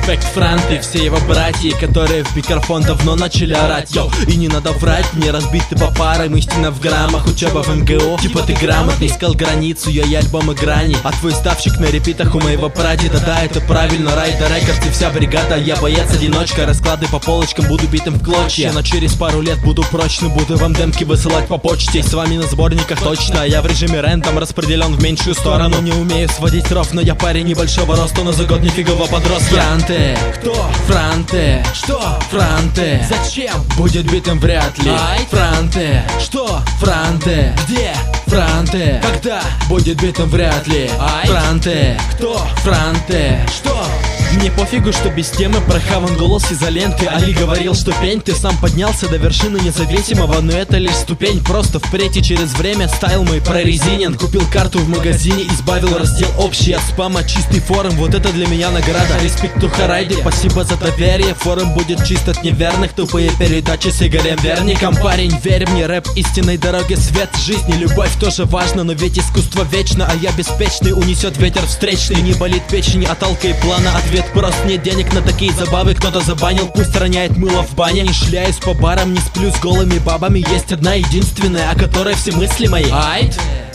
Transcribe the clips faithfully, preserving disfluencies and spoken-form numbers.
респект Франты, все его братья, которые в микрофон давно начали орать. Йоу, и не надо врать, мне разбиты по парам, истина в граммах, учеба в эм гэ о. Типа ты грамотный, искал границу, я и альбомы грани. А твой ставщик на репитах у моего прадеда. Да, это правильно, Райда Рекордс и вся бригада. Я боец-одиночка, расклады по полочкам, буду битым в клочья. Но через пару лет буду прочным, буду вам демки высылать по почте. С вами на сборниках точно, я в режиме рентом распределен в меньшую сторону. Не умею сводить ров, но я парень небольшого роста, но за год нифигово подрос. Франте, кто? Франте, что? Франте, зачем? Будет битым вряд ли. Ай, Франте, что? Франте, где? Франте, когда? Будет битым вряд ли. Ай, Франте, кто? Франте, что? Мне пофигу, что без темы прохаван голос изоленты. Али говорил, что пень, ты сам поднялся до вершины независимого. Но это лишь ступень, просто впредь и через время стайл мой прорезинен. Купил карту в магазине, избавил раздел общий от спама. Чистый форум, вот это для меня награда. Респекту Харайде, спасибо за доверие. Форум будет чист от неверных, тупые передачи с Игорем Верником. Парень, верь мне, рэп истинной дороги, свет жизни. Любовь тоже важно, но ведь искусство вечно. А я беспечный, унесет ветер встречный. Не болит печень от алка и плана, ответ просто нет денег на такие забавы. Кто-то забанил, пусть роняет мыло в бане. Не шляюсь по барам, не сплю с голыми бабами. Есть одна единственная, о которой все мысли мои. Айт?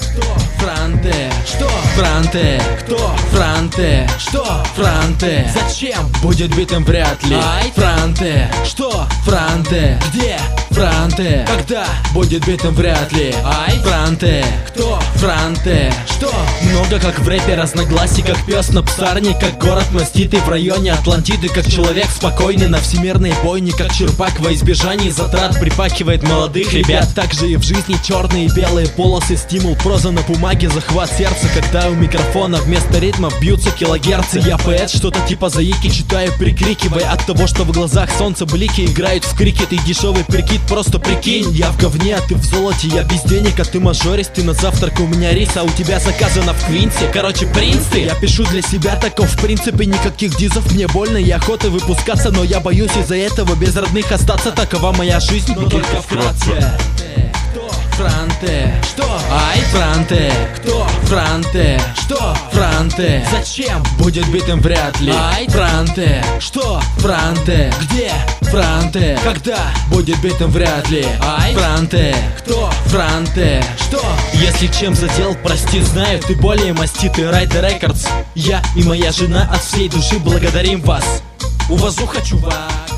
Франте, что? Франте, кто? Франте, что? Франте, зачем? Будет битым вряд ли. Ай, Франте, что? Франте, где? Франте, когда? Будет битым вряд ли. Ай, Франте, кто? Франте, что? Много как в рэпе разногласий, как пес на псарне, как город маститый в районе Атлантиды, как человек спокойный на всемирной бойне, как черпак во избежании затрат припахивает молодых ребят. Также и в жизни черные и белые полосы, стимул, проза на бумаге, захват сердца, когда у микрофона вместо ритмов бьются килогерцы. Я поэт, что-то типа заики, читаю, прикрикивая от того, что в глазах солнца блики играют в крикет. И дешевый прикид, просто прикинь, я в говне, а ты в золоте, я без денег, а ты мажорист. Ты на завтрак, у меня рис, а у тебя заказано в Квинсе. Короче, принц ты. Я пишу для себя таков, в принципе, никаких дизов. Мне больно и охота выпускаться, но я боюсь из-за этого без родных остаться. Такова моя жизнь, но только вкратце. Франте, что? Ай, Франте, кто? Франте, что? Франте, зачем? Будет битым вряд ли. Ай, Франте, что? Франте, где? Франте, когда? Будет битым вряд ли. Ай, Франте, кто? Франте, что? Если чем задел, прости, знаю, ты более маститый. Райда Рекордс, я и моя жена от всей души благодарим вас. Уважуха, чувак.